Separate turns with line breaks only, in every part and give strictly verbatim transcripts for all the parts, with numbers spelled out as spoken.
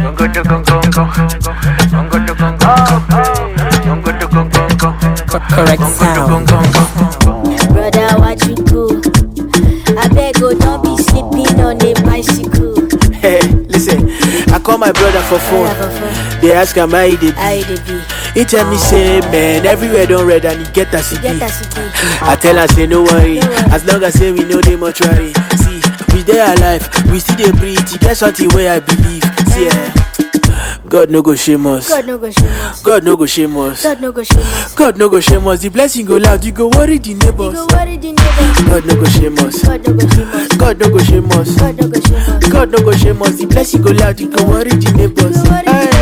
Correct sound.
Brother, what you do? I beg you, don't be sleeping on a bicycle.
Hey, listen, I call my brother for phone. They ask him how he dey be. He tell me say, man, everywhere don't red and he get as he be. I tell her say no worry, as long as say we know they mortuary. See, we dey alive, we still dey breathe. That's something where I believe. See, eh, God no go shame us.
God no go shame us.
God no go shame us.
God no go shame us.
God no go shame us. The blessing go loud, you go worry the
You
neighbors.
go worry the neighbors.
God no go shame us.
God no go shame us.
God no go shame us.
God no go shame us.
God no go shame us. The blessing go loud, you go worry the neighbors.
You go worry the
Aye.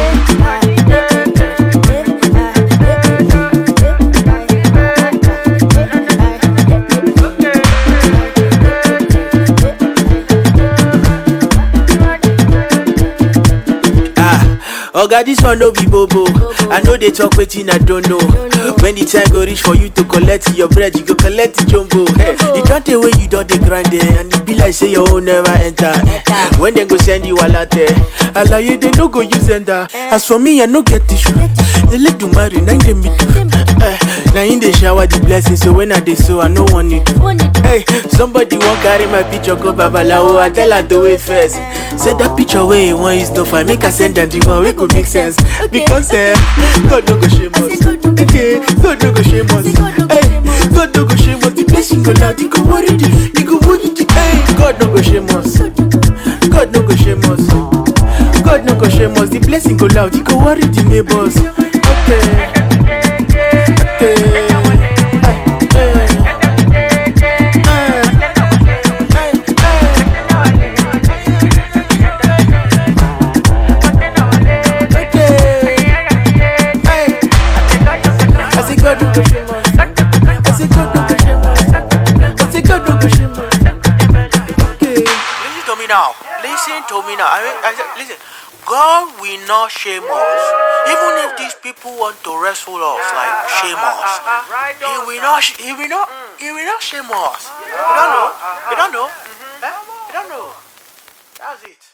Oga, this one no be bobo. I know they talk wetin I don't know. When the time go reach for you to collect your bread, you go collect the jumbo. Hey, you don't tell when you don't dey grind there, and it be like say your own never enter. When they go send you a latte, alaye they no go use enter. As for me, I no get tissue. They let do marry, now they me do. Now in the shower the blessing, so when I dey so I no want it. Hey, somebody won't carry my picture go babalawo. I tell her to wait first. Say that picture where you want is no fine. Make her send them the one wey go make sense. Because eh, God no go shame us. Okay, God no go shame us. Hey, God no go shame us. The blessing go loud, you go worry the, you go worry the. Hey, God no go shame us. God no go shame us. God no go shame us. The blessing go loud, you go worry the neighbors. Okay. Okay. Now, listen to me now. I mean, I said, listen. God will not shame us. Even if these people want to wrestle us, like shame us, He will not. He will not. He will not shame us. You don't know. You don't know. Eh? You don't know. That's it.